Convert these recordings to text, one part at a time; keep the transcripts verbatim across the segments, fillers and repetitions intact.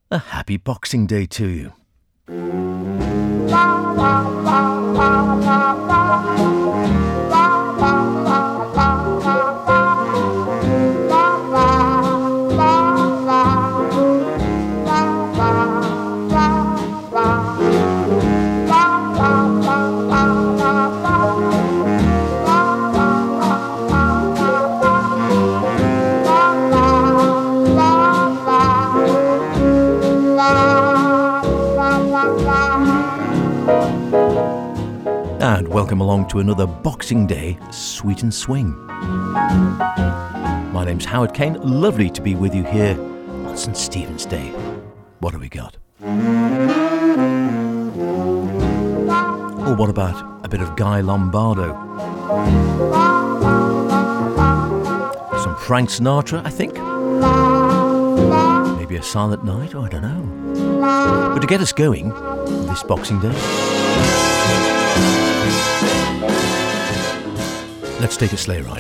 A happy Boxing Day to you. And welcome along to another Boxing Day Sweet and Swing. My name's Howard Kane. Lovely to be with you here on Saint Stephen's Day. What have we got? Or what about a bit of Guy Lombardo? Some Frank Sinatra, I think. Maybe a Silent Night, oh, I don't know. But to get us going this Boxing Day, let's take a sleigh ride.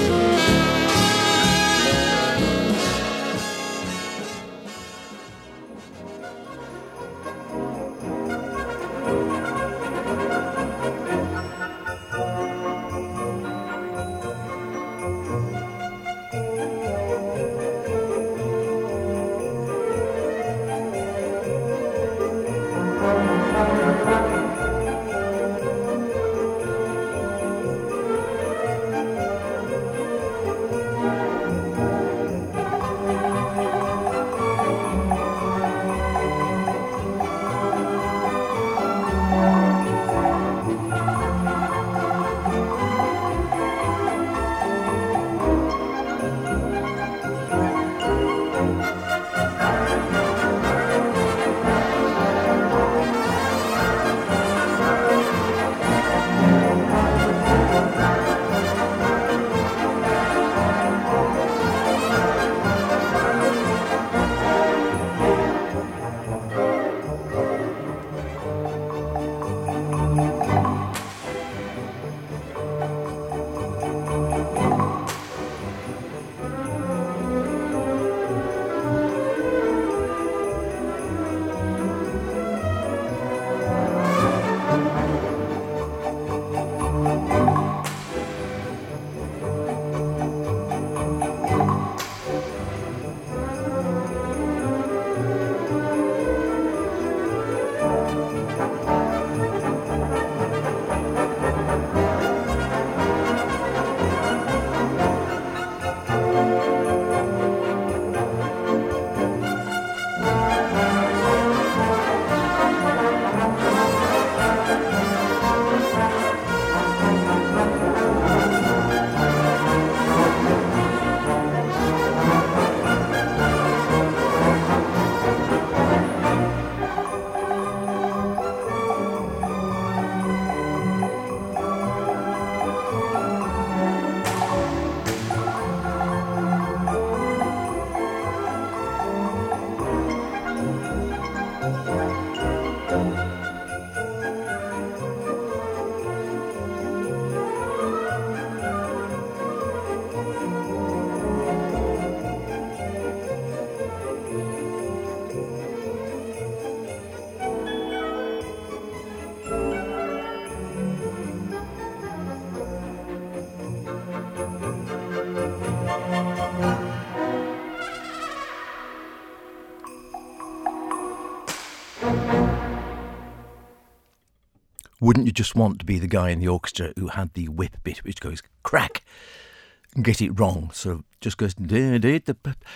Wouldn't you just want to be the guy in the orchestra who had the whip bit which goes crack and get it wrong? So just goes da, da, da,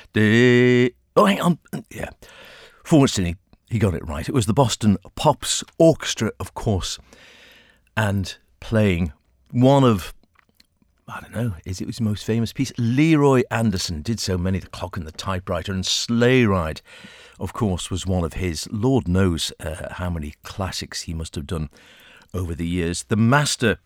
da. Oh, hang on. Yeah. Fortunately, he got it right. It was the Boston Pops Orchestra, of course, and playing one of, I don't know, is it his most famous piece? Leroy Anderson did so many, The Clock and the Typewriter, and Sleigh Ride, of course, was one of his. Lord knows uh, how many classics he must have done over the years. The master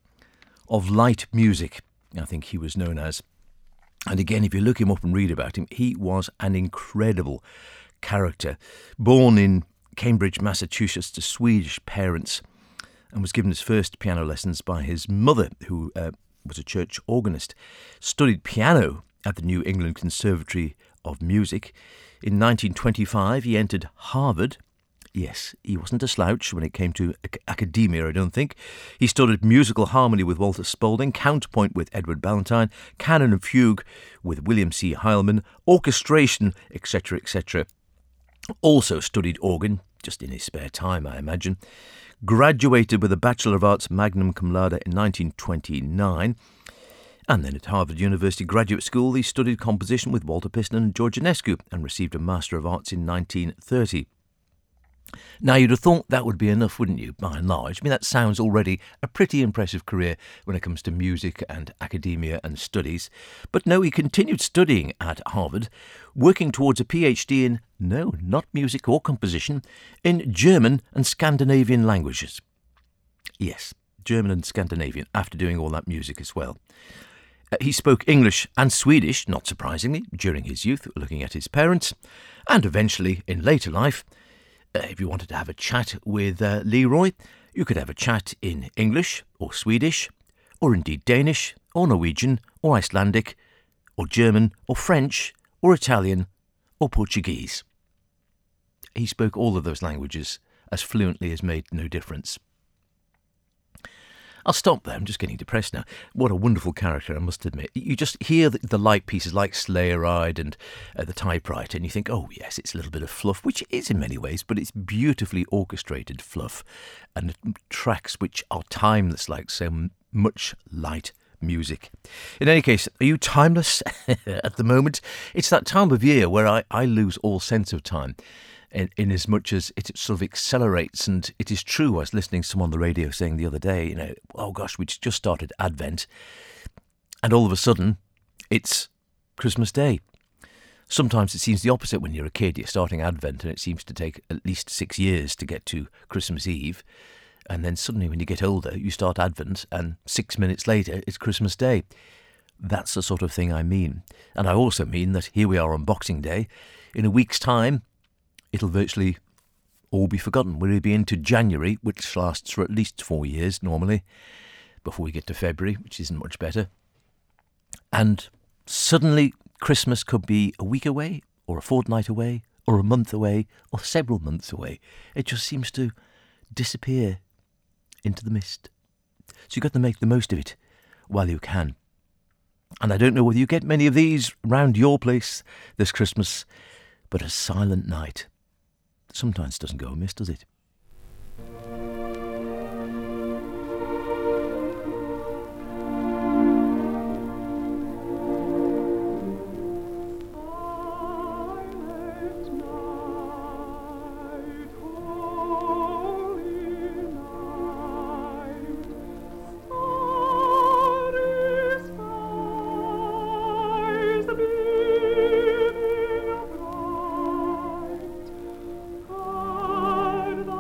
of light music, I think he was known as. And again, if you look him up and read about him, he was an incredible character. Born in Cambridge, Massachusetts, to Swedish parents, and was given his first piano lessons by his mother, who uh, was a church organist. Studied piano at the New England Conservatory of music. In nineteen twenty-five, he entered Harvard. Yes, he wasn't a slouch when it came to ac- academia, I don't think. He studied musical harmony with Walter Spaulding, counterpoint with Edward Ballantyne, canon and fugue with William C. Heilman, orchestration, et cetera, et cetera. Also studied organ, just in his spare time, I imagine. Graduated with a Bachelor of Arts magna cum laude in nineteen twenty-nine. And then at Harvard University Graduate School, he studied composition with Walter Piston and George Enescu and received a Master of Arts in nineteen thirty. Now, you'd have thought that would be enough, wouldn't you, by and large? I mean, that sounds already a pretty impressive career when it comes to music and academia and studies. But no, he continued studying at Harvard, working towards a PhD in, no, not music or composition, in German and Scandinavian languages. Yes, German and Scandinavian, after doing all that music as well. Uh, he spoke English and Swedish, not surprisingly, during his youth, looking at his parents, and eventually, in later life, Uh, if you wanted to have a chat with uh, Leroy, you could have a chat in English or Swedish, or indeed Danish, or Norwegian, or Icelandic, or German, or French, or Italian, or Portuguese. He spoke all of those languages as fluently as made no difference. I'll stop there. I'm just getting depressed now. What a wonderful character, I must admit. You just hear the, the light pieces like Sleigh Ride and uh, The Typewriter, and you think, oh, yes, it's a little bit of fluff, which it is in many ways, but it's beautifully orchestrated fluff and tracks which are timeless, like so much light music. In any case, are you timeless at the moment? It's that time of year where I, I lose all sense of time. In, in as much as it sort of accelerates, and it is true, I was listening to someone on the radio saying the other day, you know, oh gosh, we just started Advent, and all of a sudden, it's Christmas Day. Sometimes it seems the opposite when you're a kid. You're starting Advent, and it seems to take at least six years to get to Christmas Eve, and then suddenly when you get older, you start Advent, and six minutes later, it's Christmas Day. That's the sort of thing I mean. And I also mean that here we are on Boxing Day. In a week's time, it'll virtually all be forgotten. We'll be into January, which lasts for at least four years normally, before we get to February, which isn't much better. And suddenly Christmas could be a week away, or a fortnight away, or a month away, or several months away. It just seems to disappear into the mist. So you've got to make the most of it while you can. And I don't know whether you get many of these round your place this Christmas, but a silent night sometimes doesn't go amiss, does it? The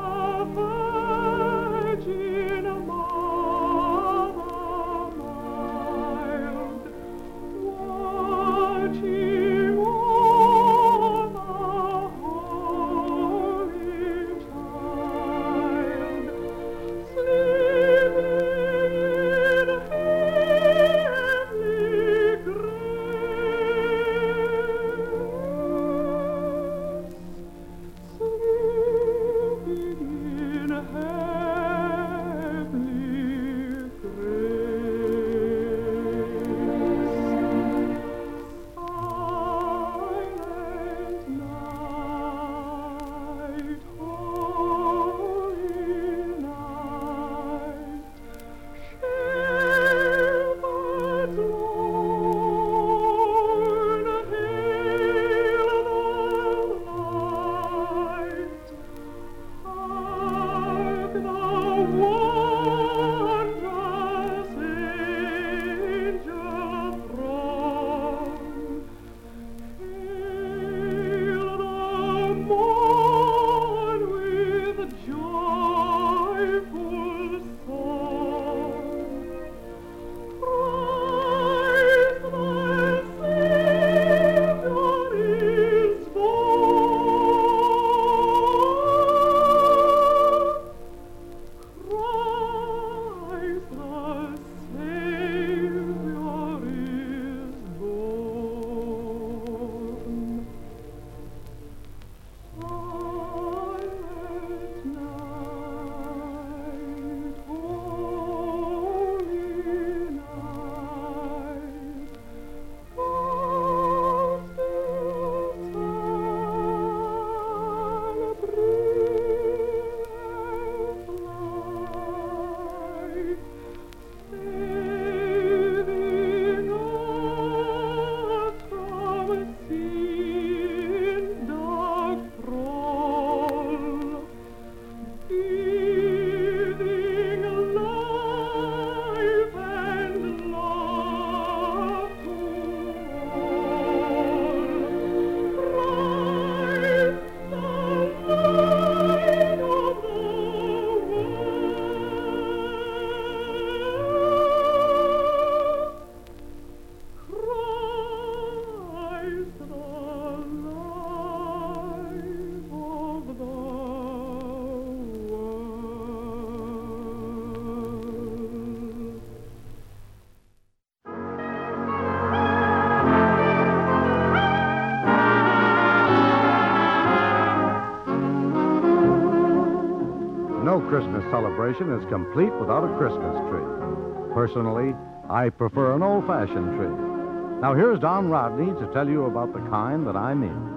No Christmas celebration is complete without a Christmas tree. Personally, I prefer an old-fashioned tree. Now here's Don Rodney to tell you about the kind that I mean.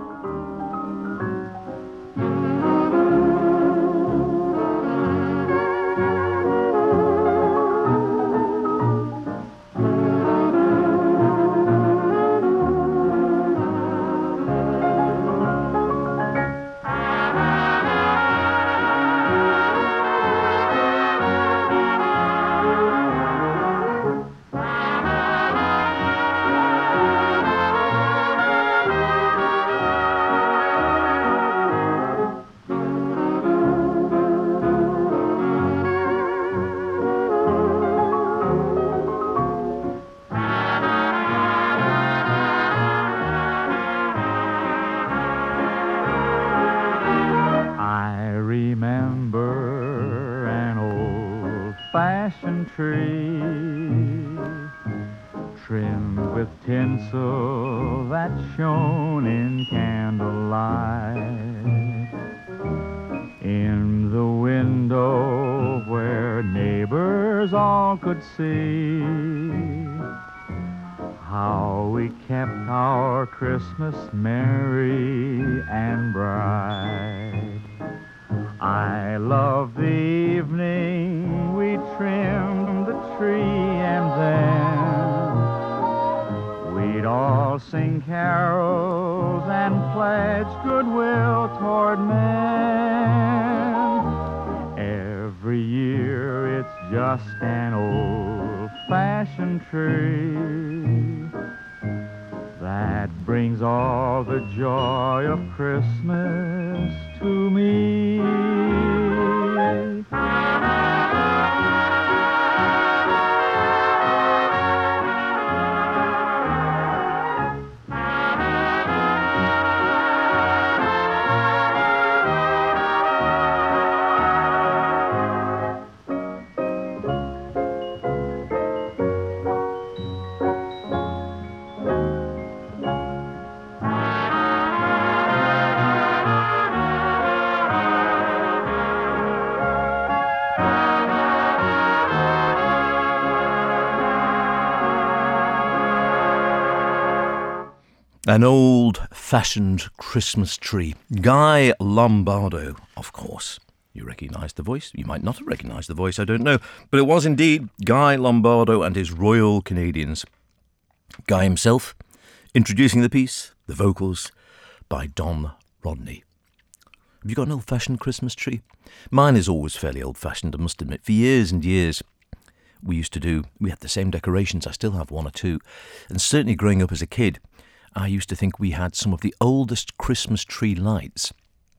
Trimmed with tinsel that shone in candlelight. In the window where neighbors all could see how we kept our Christmas merry and bright. I love the evening we trimmed the tree, and then we'd all sing carols and pledge goodwill toward men. Every year it's just an old-fashioned tree that brings all the joy of Christmas to me. An old-fashioned Christmas tree. Guy Lombardo, of course. You recognise the voice? You might not have recognised the voice, I don't know. But it was indeed Guy Lombardo and his Royal Canadians. Guy himself introducing the piece, the vocals, by Don Rodney. Have you got an old-fashioned Christmas tree? Mine is always fairly old-fashioned, I must admit. For years and years, we used to do, we had the same decorations. I still have one or two. And certainly growing up as a kid, I used to think we had some of the oldest Christmas tree lights.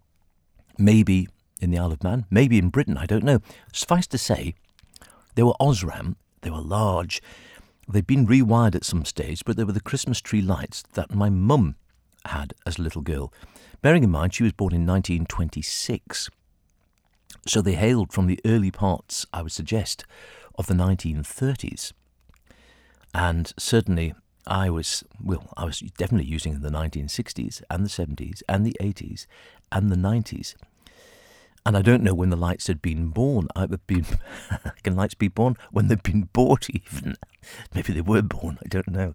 Maybe in the Isle of Man, maybe in Britain, I don't know. Suffice to say, they were Osram, they were large. They'd been rewired at some stage, but they were the Christmas tree lights that my mum had as a little girl. Bearing in mind, she was born in nineteen twenty-six. So they hailed from the early parts, I would suggest, of the nineteen thirties. And certainly I was, well, I was definitely using in the nineteen sixties and the seventies and the eighties and the nineties. And I don't know when the lights had been born. I've been, can lights be born? When they've been bought even. Maybe they were born, I don't know.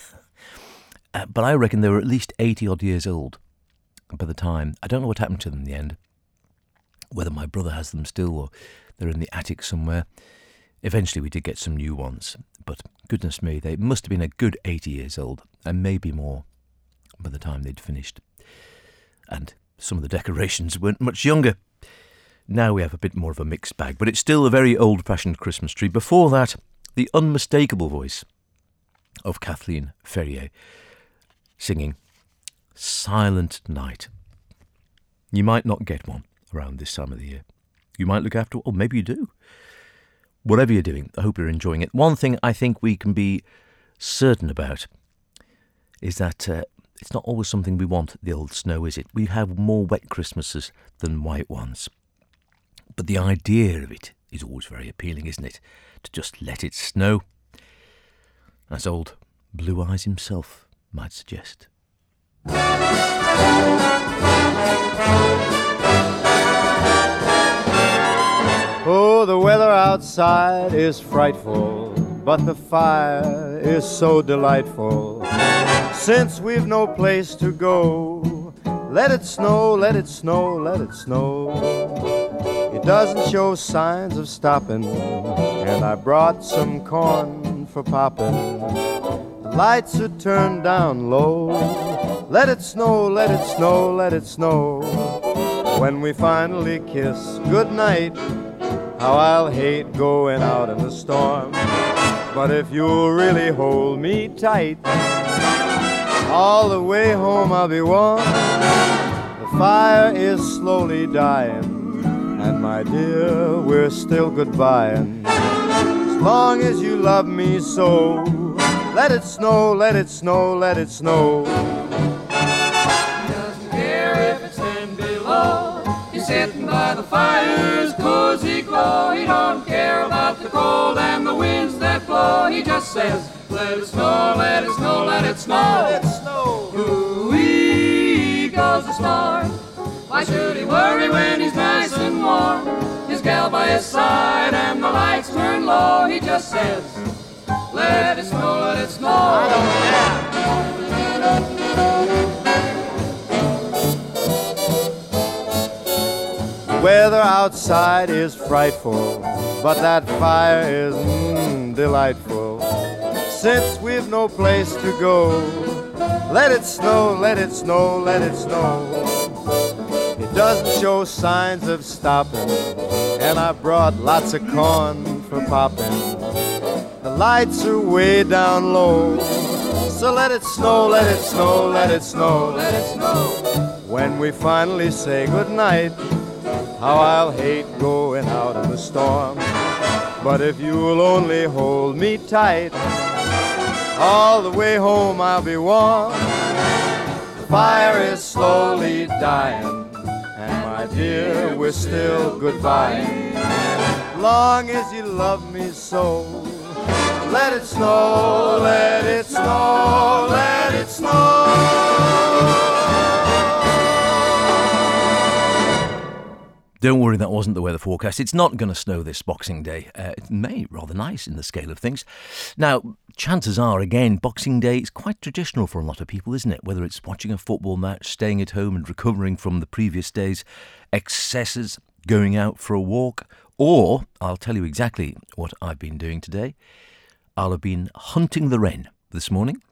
Uh, but I reckon they were at least eighty odd years old by the time. I don't know what happened to them in the end. Whether my brother has them still or they're in the attic somewhere. Eventually we did get some new ones, but goodness me, they must have been a good eighty years old, and maybe more by the time they'd finished. And some of the decorations weren't much younger. Now we have a bit more of a mixed bag, but it's still a very old-fashioned Christmas tree. Before that, the unmistakable voice of Kathleen Ferrier singing Silent Night. You might not get one around this time of the year. You might look after, or maybe you do. Whatever you're doing, I hope you're enjoying it. One thing I think we can be certain about is that uh, it's not always something we want, the old snow, is it? We have more wet Christmases than white ones. But the idea of it is always very appealing, isn't it? To just let it snow. As old Blue Eyes himself might suggest. outside is frightful, but the fire is so delightful. Since we've no place to go, let it snow, let it snow, let it snow. It doesn't show signs of stopping, and I brought some corn for popping. The lights are turned down low. Let it snow, let it snow, let it snow. When we finally kiss goodnight, how I'll hate going out in the storm. But if you'll really hold me tight, all the way home I'll be warm. The fire is slowly dying, and my dear, we're still goodbying. As long as you love me so, let it snow, let it snow, let it snow. He doesn't care if it's ten below. He's sitting by the fire's cozy glow. He don't care about the cold and the winds that blow. He just says, let it snow, let it snow, let it snow. Let it snow. Ooh-wee goes the star. Why should he worry when he's nice and warm? His gal by his side and the lights turn low. He just says, let it snow, let it snow. I don't care. The weather outside is frightful, but that fire is mm, delightful. Since we've no place to go, let it snow, let it snow, let it snow. It doesn't show signs of stopping, and I brought lots of corn for popping. The lights are way down low, so let it snow, let it snow, let it snow, let it snow. When we finally say goodnight, how I'll hate going out in the storm. But if you'll only hold me tight, all the way home I'll be warm. The fire is slowly dying, and my dear, we're still goodbying. Long as you love me so, let it snow, let it snow, let it snow. Don't worry, that wasn't the weather forecast. It's not going to snow this Boxing Day. Uh, it may, rather nice in the scale of things. Now, chances are, again, Boxing Day is quite traditional for a lot of people, isn't it? Whether it's watching a football match, staying at home and recovering from the previous day's excesses, going out for a walk, or, I'll tell you exactly what I've been doing today. I'll have been hunting the wren this morning,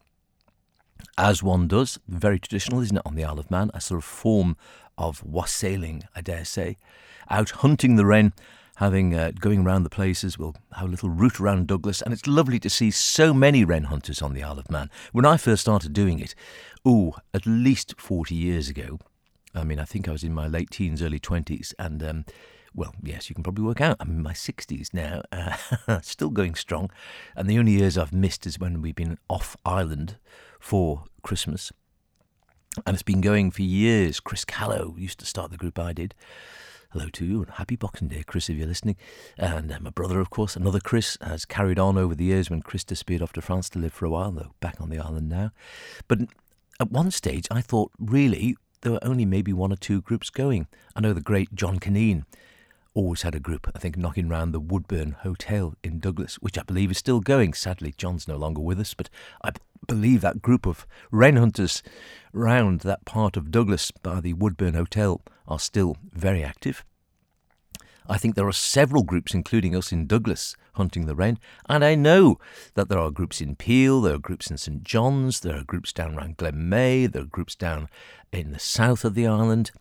as one does. Very traditional, isn't it, on the Isle of Man? A sort of form of wassailing, I dare say. Out hunting the wren, having uh, going around the places. We'll have a little route around Douglas, and it's lovely to see so many wren hunters on the Isle of Man. When I first started doing it, ooh, at least forty years ago, I mean, I think I was in my late teens, early twenties, and, um, well, yes, you can probably work out, I'm in my sixties now, uh, still going strong, and the only years I've missed is when we've been off island for Christmas. And it's been going for years. Chris Callow used to start the group I did. Hello to you, and happy Boxing Day, Chris, if you're listening. And uh, my brother, of course, another Chris, has carried on over the years when Chris disappeared off to France to live for a while, though back on the island now. But at one stage, I thought, really, there were only maybe one or two groups going. I know the great John Caneen always had a group, I think, knocking round the Woodburn Hotel in Douglas, which I believe is still going. Sadly, John's no longer with us, but I believe that group of wren hunters round that part of Douglas by the Woodburn Hotel are still very active. I think there are several groups, including us in Douglas, hunting the wren, and I know that there are groups in Peel, there are groups in St John's, there are groups down around Glenmay, there are groups down in the south of the island.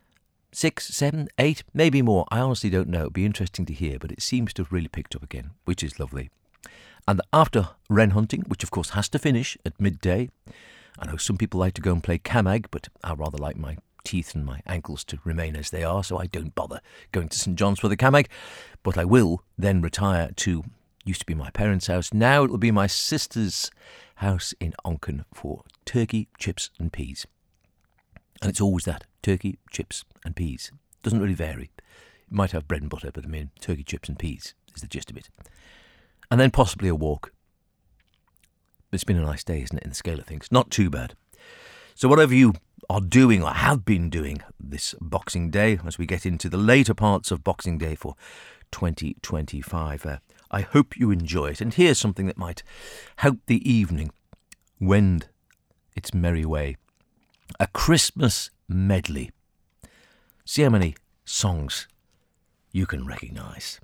Six, seven, eight, maybe more. I honestly don't know. It'd be interesting to hear, but it seems to have really picked up again, which is lovely. And after wren hunting, which of course has to finish at midday, I know some people like to go and play camag, but I rather like my teeth and my ankles to remain as they are, so I don't bother going to St John's for the camag. But I will then retire to, used to be my parents' house, now it will be my sister's house in Onken for turkey, chips and peas. And it's always that, turkey, chips and peas. Doesn't really vary. It might have bread and butter, but I mean, turkey, chips and peas is the gist of it. And then possibly a walk. It's been a nice day, isn't it, in the scale of things? Not too bad. So whatever you are doing or have been doing this Boxing Day, as we get into the later parts of Boxing Day for twenty twenty-five, uh, I hope you enjoy it. And here's something that might help the evening wend its merry way. A Christmas medley. See how many songs you can recognise.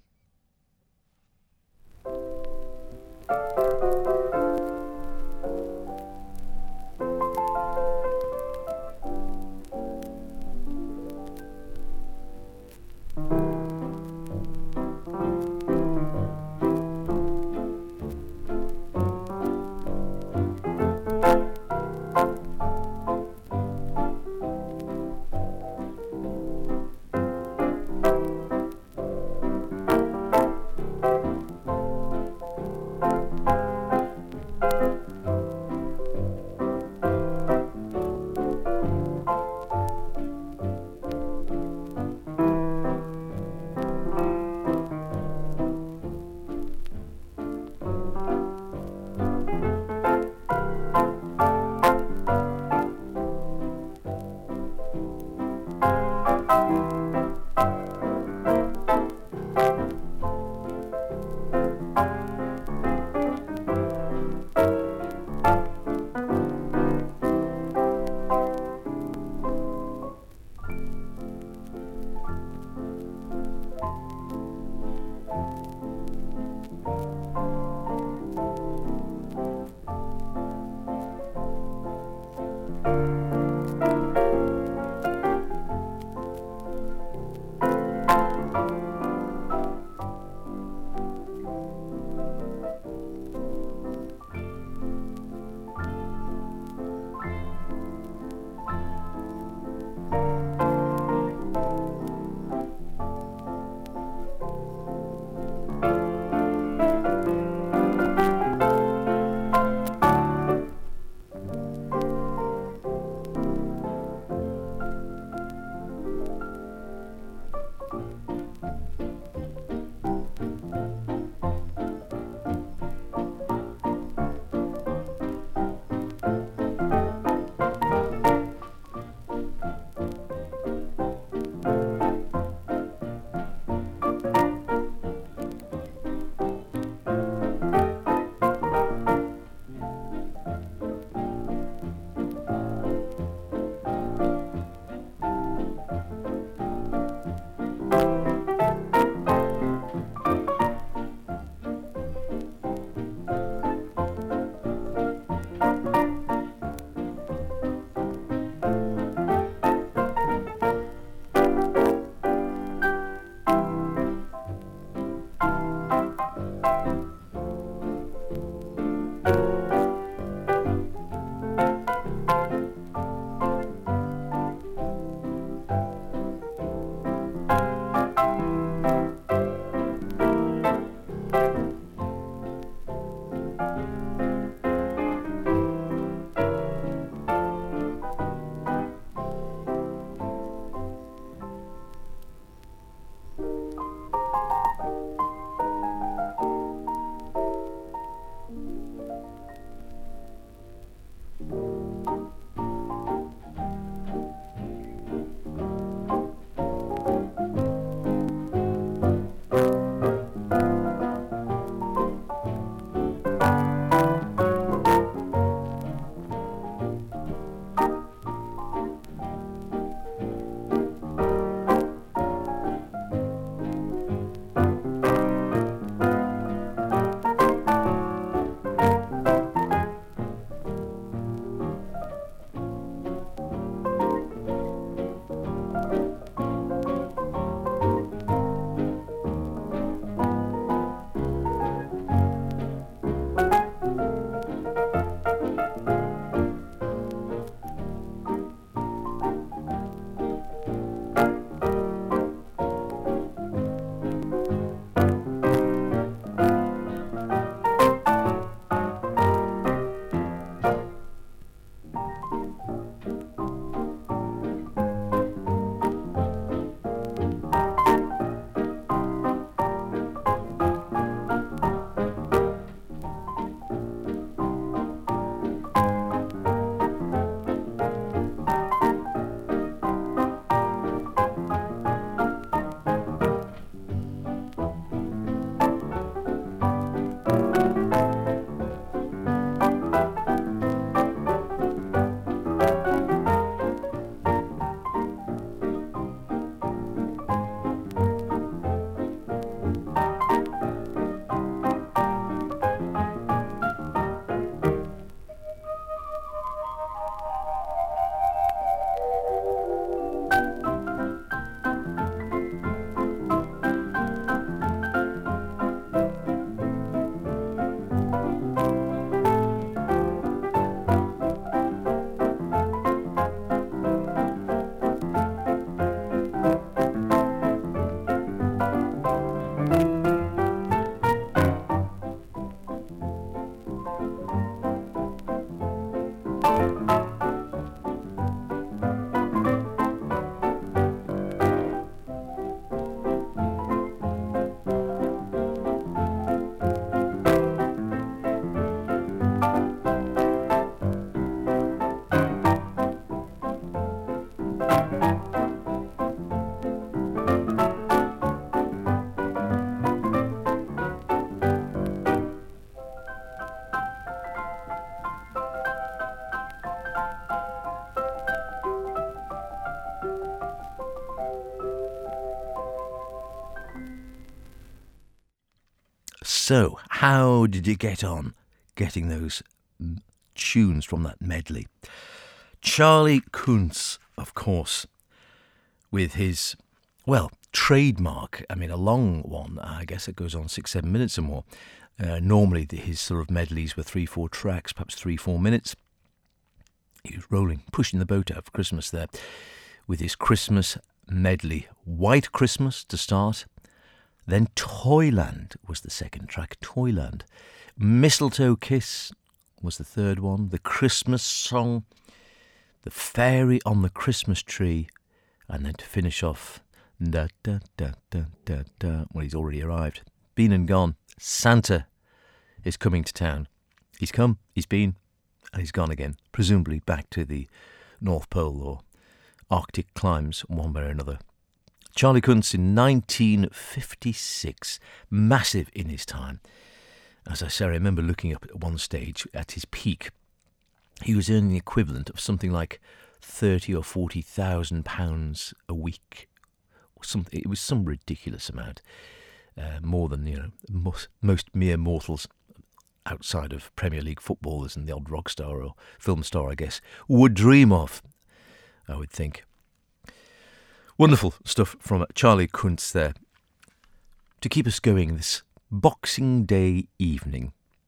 So, how did you get on getting those tunes from that medley? Charlie Kunz, of course, with his, well, trademark, I mean, a long one, I guess it goes on six, seven minutes or more. Uh, normally, the, his sort of medleys were three, four tracks, perhaps three, four minutes. He was rolling, pushing the boat out for Christmas there with his Christmas medley. White Christmas to start, then Toyland was the second track, Toyland. Mistletoe Kiss was the third one, the Christmas Song, the Fairy on the Christmas Tree, and then to finish off, da da da da da da. Well, he's already arrived. Been and gone. Santa is coming to town. He's come, he's been, and he's gone again. Presumably back to the North Pole or Arctic climes, one way or another. Charlie Kunz in nineteen fifty-six, massive in his time. As I say, I remember looking up at one stage at his peak. He was earning the equivalent of something like thirty or forty thousand pounds a week. Something, it was some ridiculous amount, uh, more than you know most, most mere mortals outside of Premier League footballers and the odd rock star or film star, I guess, would dream of, I would think. Wonderful stuff from Charlie Kunz there to keep us going this Boxing Day evening.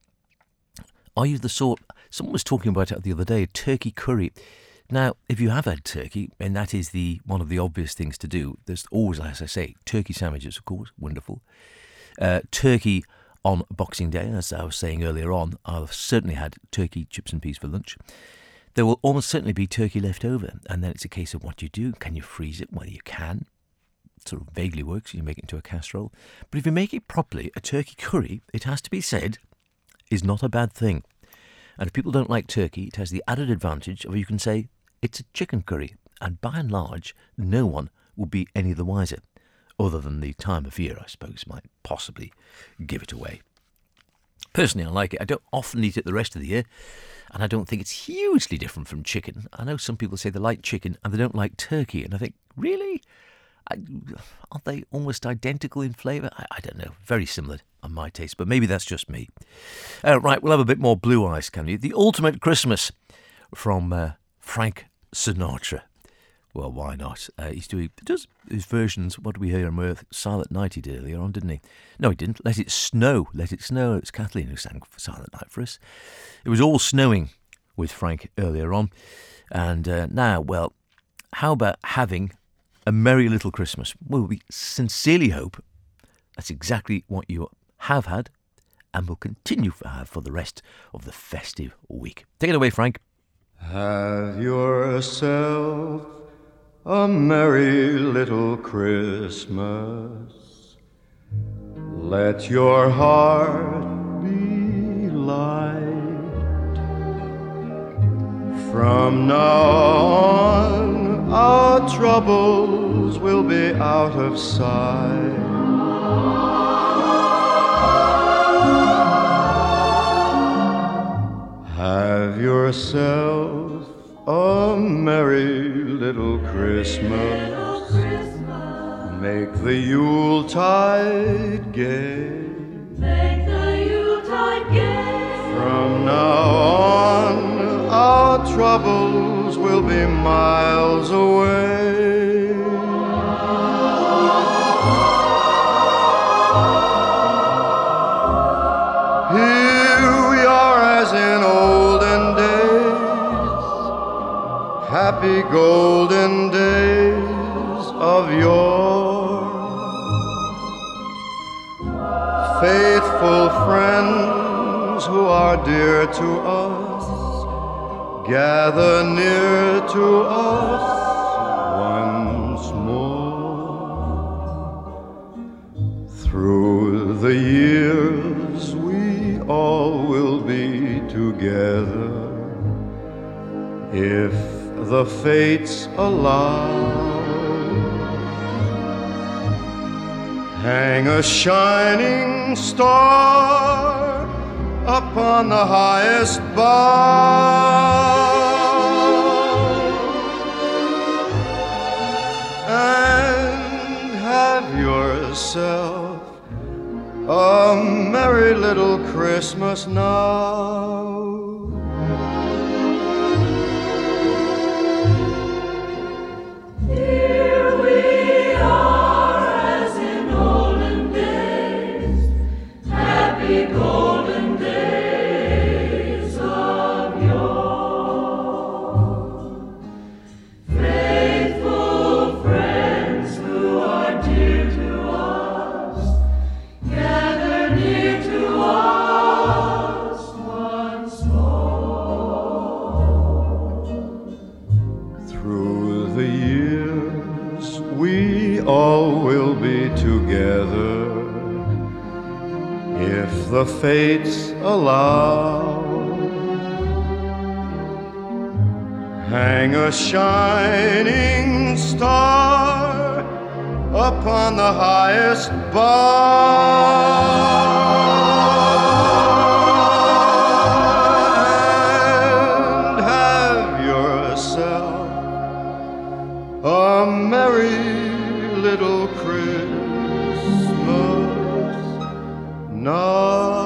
Are you the sort, someone was talking about it the other day, turkey curry. Now, if you have had turkey, and that is the one of the obvious things to do, there's always, as I say, turkey sandwiches, of course, wonderful. Uh, turkey on Boxing Day, as I was saying earlier on, I've certainly had turkey chips and peas for lunch. There will almost certainly be turkey left over, and then it's a case of what you do. Can you freeze it? Well, you can. It sort of vaguely works. You make it into a casserole. But if you make it properly, a turkey curry, it has to be said, is not a bad thing. And if people don't like turkey, it has the added advantage of you can say it's a chicken curry, and by and large, no one will be any the wiser, other than the time of year, I suppose, might possibly give it away. Personally, I like it. I don't often eat it the rest of the year, and I don't think it's hugely different from chicken. I know some people say they like chicken and they don't like turkey, and I think, really? I, aren't they almost identical in flavour? I, I don't know. Very similar on my taste, but maybe that's just me. Uh, right, we'll have a bit more Blue Eyes, can we? The Ultimate Christmas from uh, Frank Sinatra. Well, why not? Uh, he's doing does his versions. What did we hear on Earth? Silent Night he did earlier on, didn't he? No, he didn't. Let It Snow. Let It Snow. It's Kathleen who sang Silent Night for us. It was all snowing with Frank earlier on. And uh, now, well, how about having a merry little Christmas? Well, we sincerely hope that's exactly what you have had and will continue to have for the rest of the festive week. Take it away, Frank. Have yourself a merry little Christmas. Let your heart be light. From now on, our troubles will be out of sight. Have yourself a merry little Christmas. Make the Yuletide gay. Make the Yuletide gay. From now on, our troubles will be miles away. Here we are as in olden days, happy golden days of yore. Faithful friends who are dear to us, gather near to us once more. Through the years we all will be together, if the fates allow. Hang a shining star upon the highest bough, and have yourself a merry little Christmas now. Here we are as in olden days, happy golden days of yore. Faithful friends who are dear to us, gather near to us once more. Through the years we all will be together, if the fates allow. Hang a shining star upon the highest bar, and have yourself a merry little Christmas now.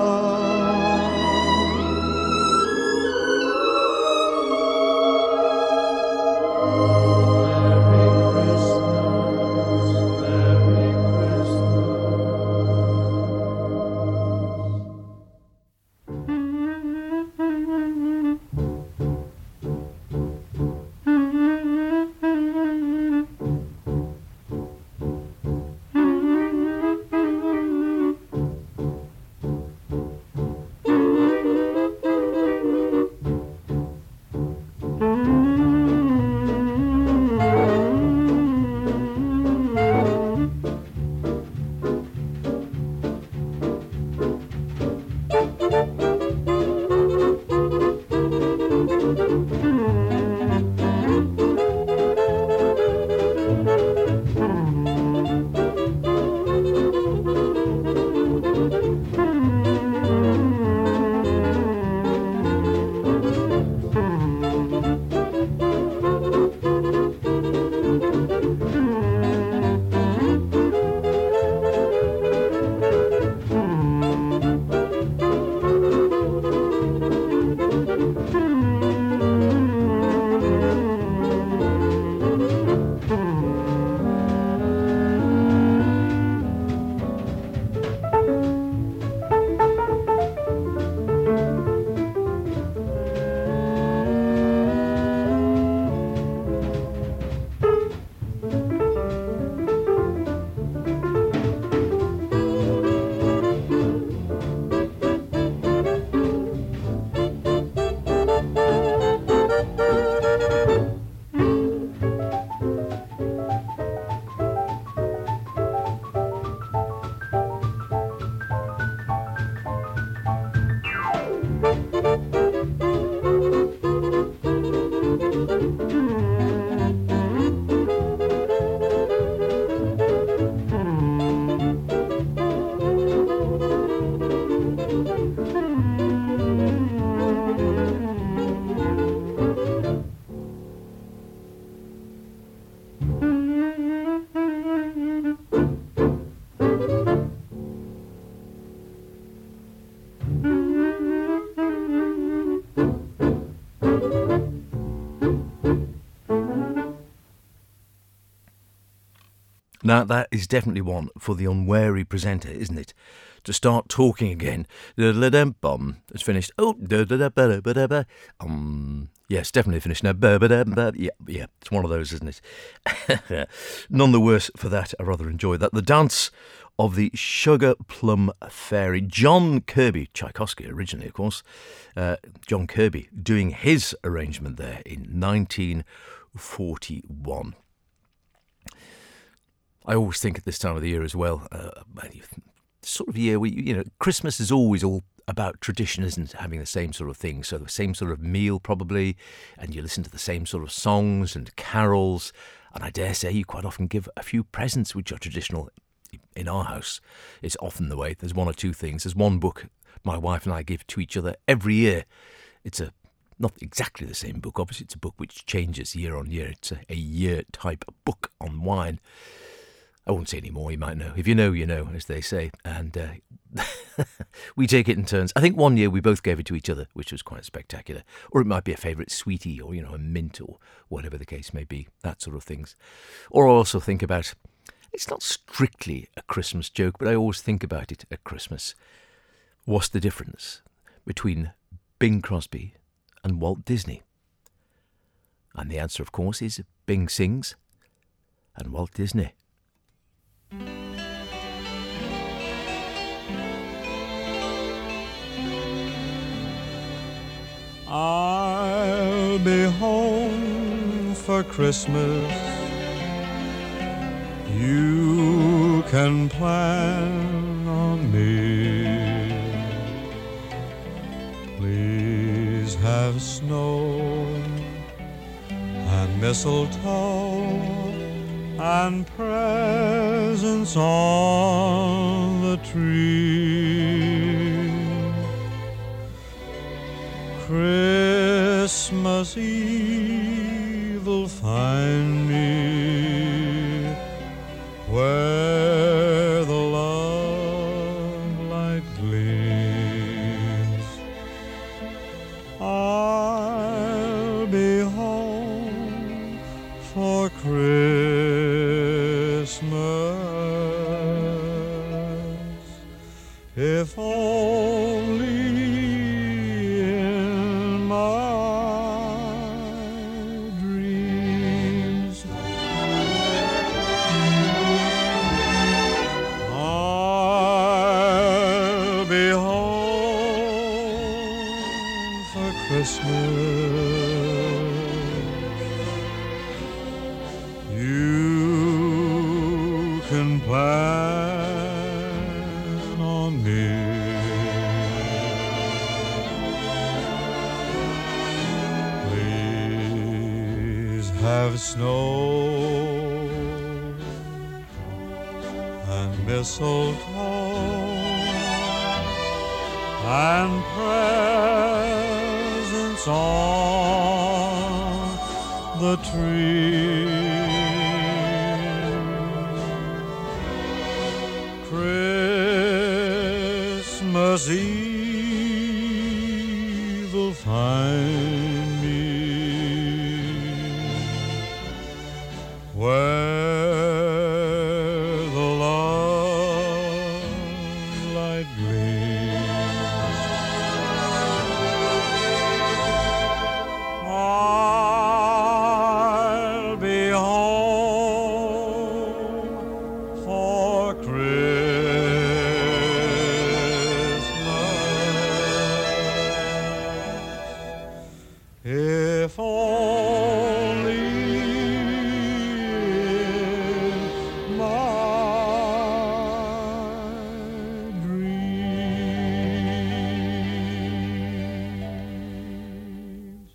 Now, that is definitely one for the unwary presenter, isn't it? To start talking again. It's finished. Oh, um, yes, definitely finished now. Yeah, yeah, it's one of those, isn't it? None the worse for that. I rather enjoyed that. The Dance of the Sugar Plum Fairy. John Kirby, Tchaikovsky originally, of course. Uh, John Kirby doing his arrangement there in nineteen forty-one. I always think at this time of the year as well, uh, sort of year where, you know, Christmas is always all about tradition, isn't it? Having the same sort of thing. So the same sort of meal probably, and you listen to the same sort of songs and carols. And I dare say you quite often give a few presents which are traditional. In our house, it's often the way. There's one or two things. There's one book my wife and I give to each other every year. It's a not exactly the same book, obviously. It's a book which changes year on year. It's a, a year type book on wine. I won't say any more, you might know. If you know, you know, as they say. And uh, we take it in turns. I think one year we both gave it to each other, which was quite spectacular. Or it might be a favourite sweetie or, you know, a mint or whatever the case may be, that sort of things. Or I also think about, it's not strictly a Christmas joke, but I always think about it at Christmas. What's the difference between Bing Crosby and Walt Disney? And the answer, of course, is Bing sings and Walt Disney. I'll be home for Christmas. You can plan on me. Please have snow and mistletoe and presents on the tree. Christmas Eve will find me where the love light gleams. I'll be home for Christmas, if only in my dreams. I'll be home for Christmas. You can plan on me. Please have snow and mistletoe and presents on the tree. Christmas Eve will find me where the love light gleams. I'll be home for Christmas, if only in my dreams.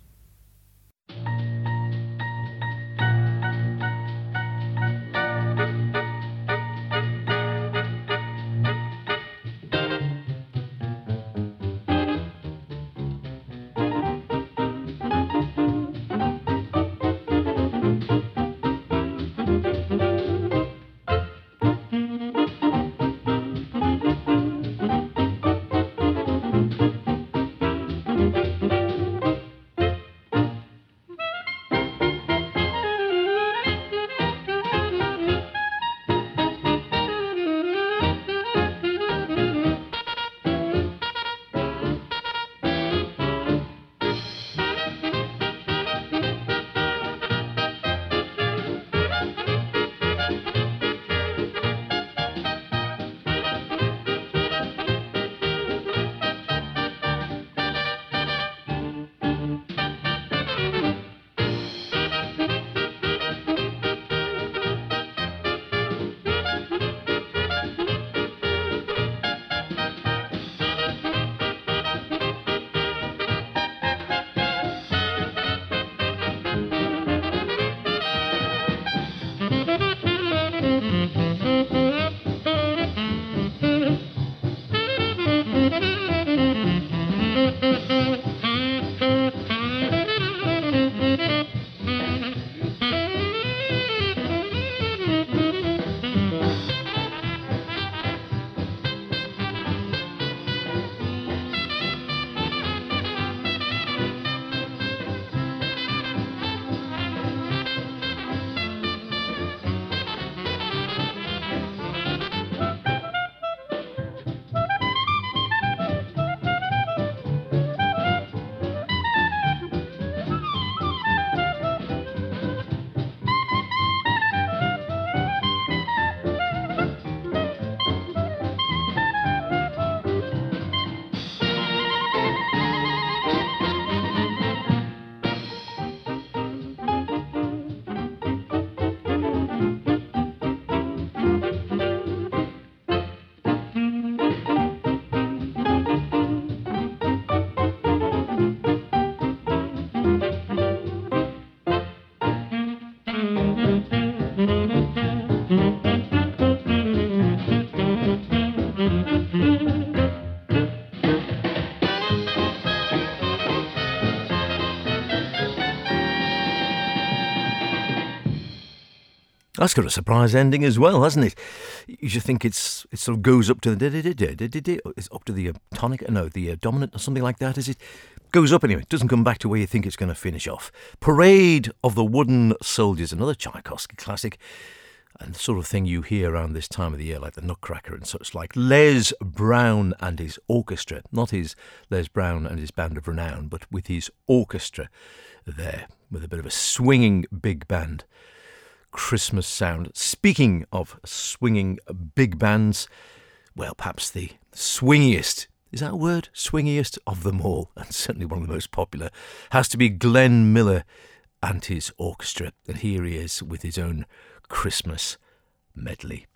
That's got a surprise ending as well, hasn't it? You should think it's it sort of goes up to the it's up to the uh, tonic, no, the uh, dominant or something like that, is it? Goes up anyway. It doesn't come back to where you think it's going to finish off. Parade of the Wooden Soldiers, another Tchaikovsky classic, and the sort of thing you hear around this time of the year, like the Nutcracker and such like. Les Brown and his orchestra, not his Les Brown and his band of renown, but with his orchestra there, with a bit of a swinging big band. Christmas sound. Speaking of swinging big bands, well, perhaps the swingiest, is that a word? Swingiest of them all, and certainly one of the most popular, has to be Glenn Miller and his orchestra. And here he is with his own Christmas medley.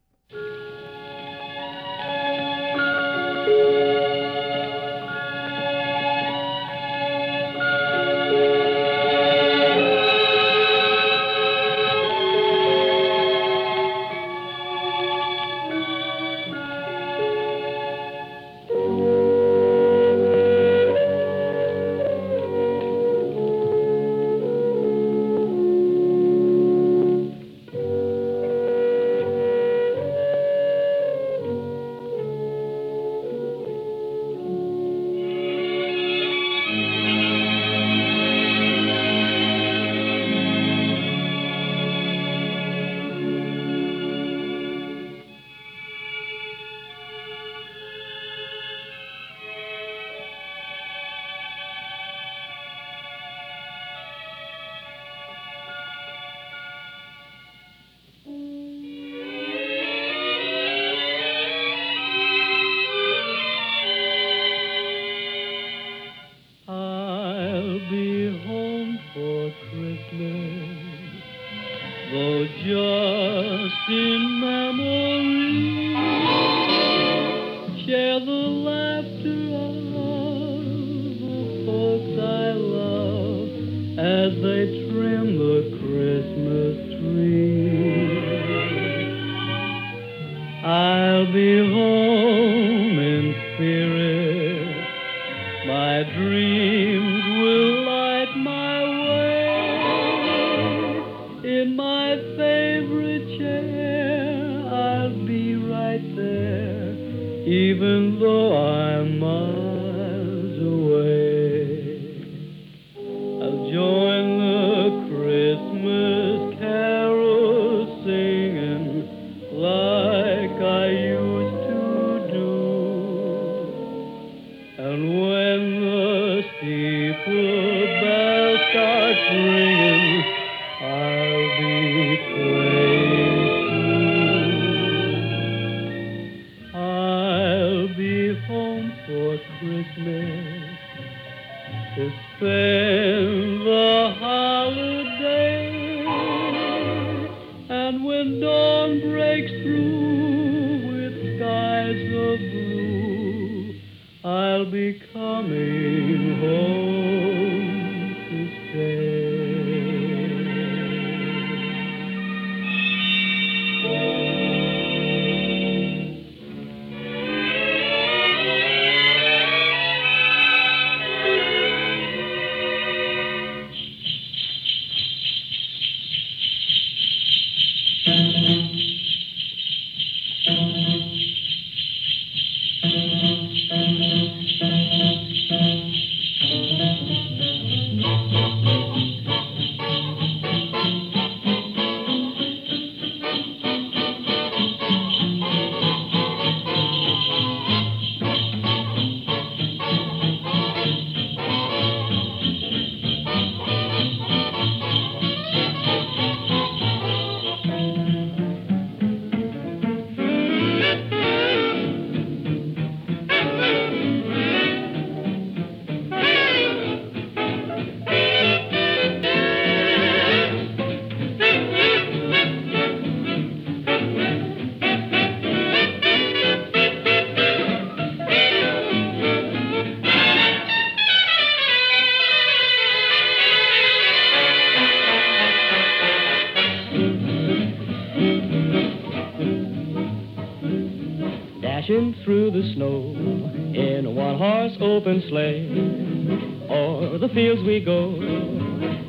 Through the snow in a one-horse open sleigh, o'er the fields we go,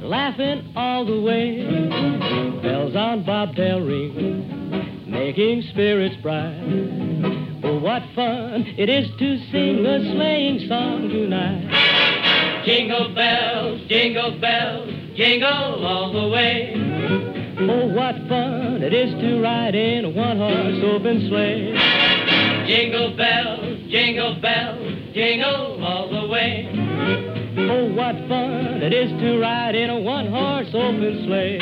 laughing all the way. Bells on bobtail ring, making spirits bright. Oh, what fun it is to sing a sleighing song tonight. Jingle bells, jingle bells, jingle all the way. Oh, what fun it is to ride in a one-horse open sleigh. Jingle bells, jingle bells, jingle all the way. Oh, what fun it is to ride in a one-horse open sleigh.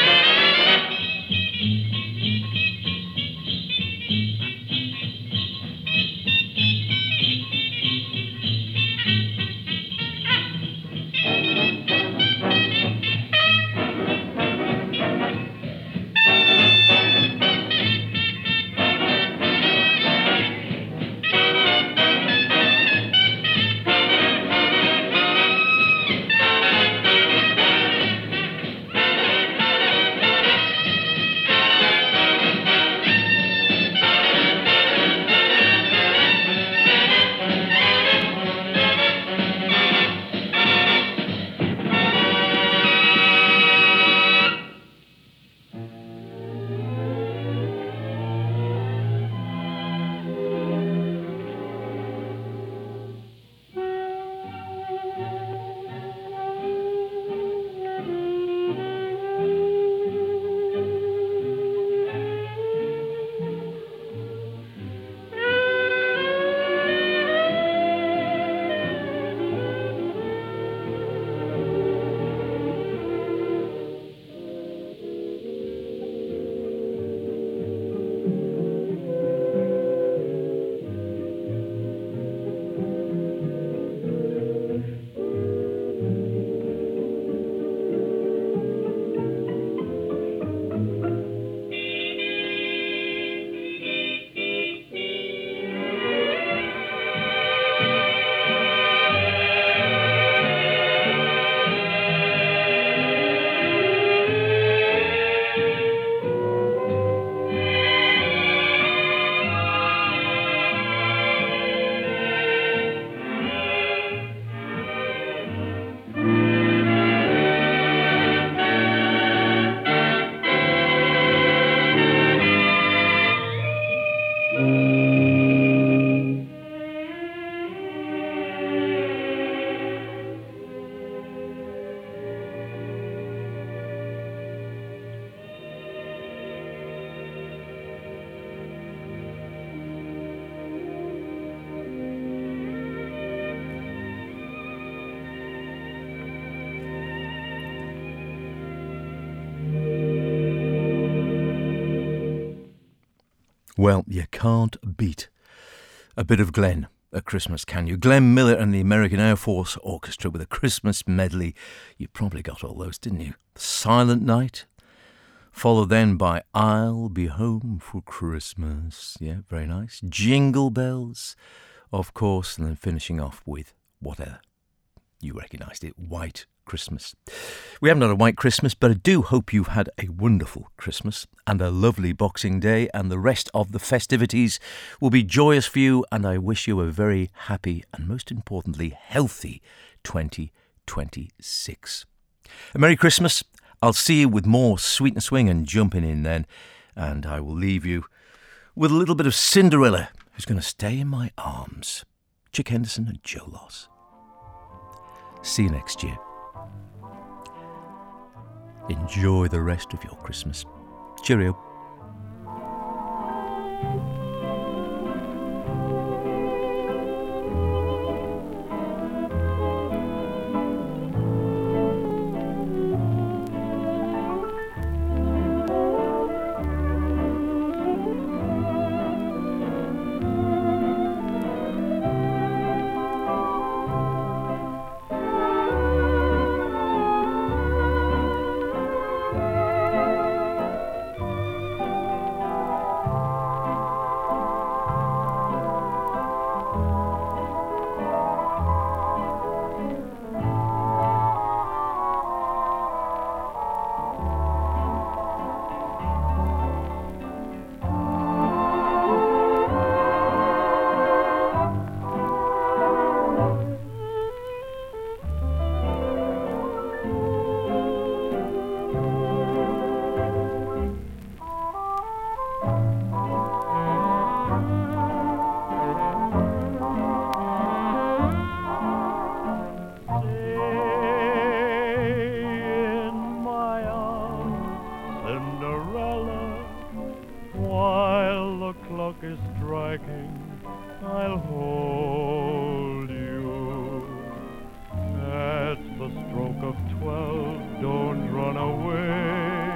Well, you can't beat a bit of Glenn at Christmas, can you? Glenn Miller and the American Air Force Orchestra with a Christmas medley. You probably got all those, didn't you? Silent Night, followed then by I'll Be Home for Christmas. Yeah, very nice. Jingle Bells, of course, and then finishing off with whatever. You recognised it, White Christmas. We haven't had a white Christmas, but I do hope you've had a wonderful Christmas and a lovely Boxing Day, and the rest of the festivities will be joyous for you, and I wish you a very happy and, most importantly, healthy twenty twenty-six. A Merry Christmas. I'll see you with more Sweet and Swing and Jumping In then, and I will leave you with a little bit of Cinderella, who's going to stay in my arms. Chick Henderson and Joe Loss. See you next year. Enjoy the rest of your Christmas. Cheerio. clock is striking, I'll hold you. At the stroke of twelve, don't run away.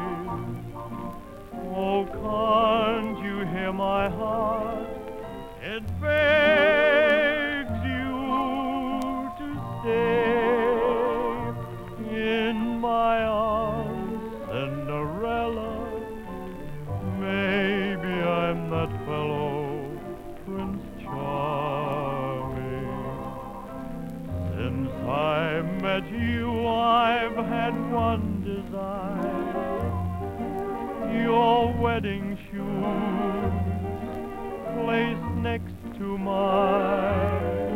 Oh, can't you hear my heart? It begs you to stay in my arms, Cinderella. Maybe I'm that fellow, Prince Charming. Since I met you, I've had one desire. Your wedding shoes placed next to mine.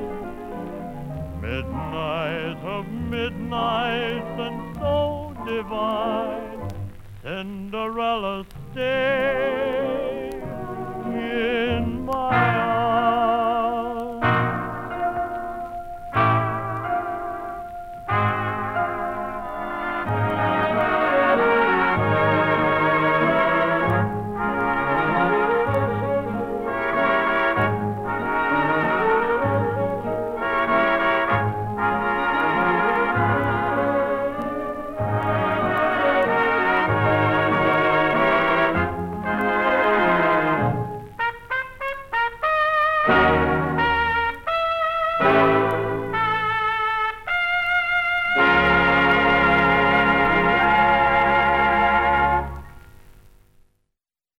Midnight of midnights and so divine, Cinderella, stay.